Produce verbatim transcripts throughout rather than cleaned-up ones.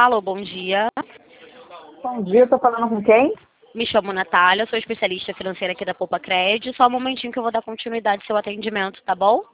Alô, bom dia. Bom dia, tô falando com quem? Me chamo Natália, sou especialista financeira aqui da Poupa Cred. Só um momentinho que eu vou dar continuidade ao seu atendimento, tá bom?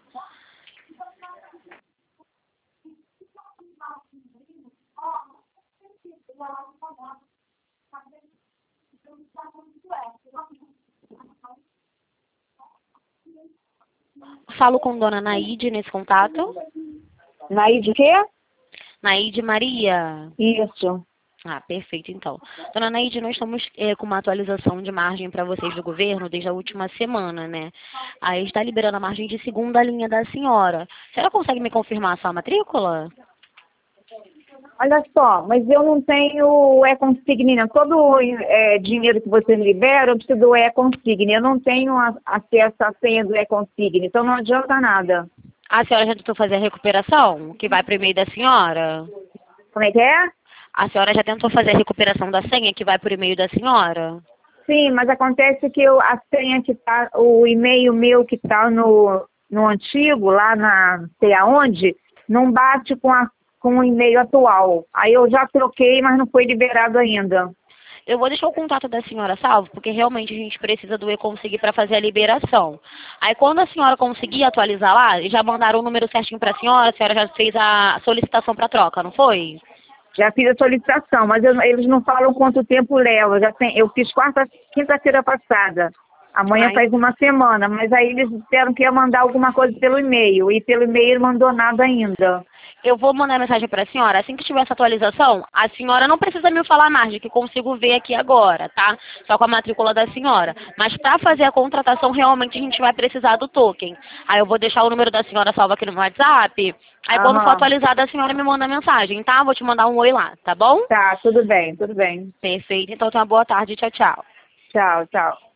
Falo com Dona Naide nesse contato. Naide quê? Naide Maria. Isso. Ah, perfeito, então. Dona Naide, nós estamos é, com uma atualização de margem para vocês do governo desde a última semana, né? Aí está liberando a margem de segunda linha da senhora. A senhora consegue me confirmar a sua matrícula? Olha só, mas eu não tenho e-consigne, não. Todo é, dinheiro que vocês liberam, eu preciso do e-consigne. Eu não tenho a, acesso à senha do e-consigne, então não adianta nada. A senhora já tentou fazer a recuperação, que vai para o e-mail da senhora? Como é que é? A senhora já tentou fazer a recuperação da senha, que vai por e-mail da senhora? Sim, mas acontece que eu, a senha que tá, o e-mail meu que tá no, no antigo, lá na não sei aonde, não bate com, a, com o e-mail atual. Aí eu já troquei, mas não foi liberado ainda. Eu vou deixar o contato da senhora salvo, porque realmente a gente precisa do e-conseguir para fazer a liberação. Aí quando a senhora conseguir atualizar lá, já mandaram o número certinho para a senhora, a senhora já fez a solicitação para troca, não foi? Já fiz a solicitação, mas eu- eles não falam quanto tempo leva. Já tem, eu fiz quarta, quinta-feira passada. Amanhã Ai, faz uma semana, mas aí eles disseram que ia mandar alguma coisa pelo e-mail. E pelo e-mail não mandou nada ainda. eu vou mandar mensagem para a senhora. Assim que tiver essa atualização, a senhora não precisa me falar mais, de que consigo ver aqui agora, tá? Só com a matrícula da senhora. Mas para fazer a contratação, realmente a gente vai precisar do token. Aí eu vou deixar o número da senhora salvo aqui no WhatsApp. Aí quando for Aham. atualizada, a senhora me manda mensagem, tá? Vou te mandar um oi lá, tá bom? Tá, tudo bem, tudo bem. Perfeito. Então tenha uma boa tarde. Tchau, tchau. Tchau, tchau.